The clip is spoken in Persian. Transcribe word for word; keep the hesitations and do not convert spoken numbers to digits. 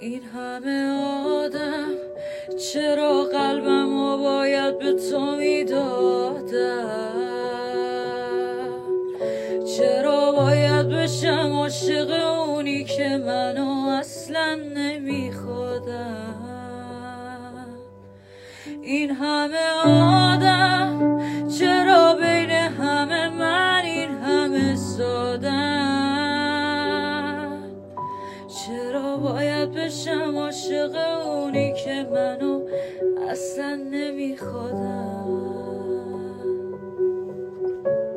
این همه آدم، چرا قلبمو باید به تو میدادم؟ چرا باید بشم عاشق اونی که منو اصلا نمیخوادم؟ این همه آدم، چرا بین همه من این همه سادم؟ چرا باید بشم عاشق اونی که منو اصلا نمیخوادم؟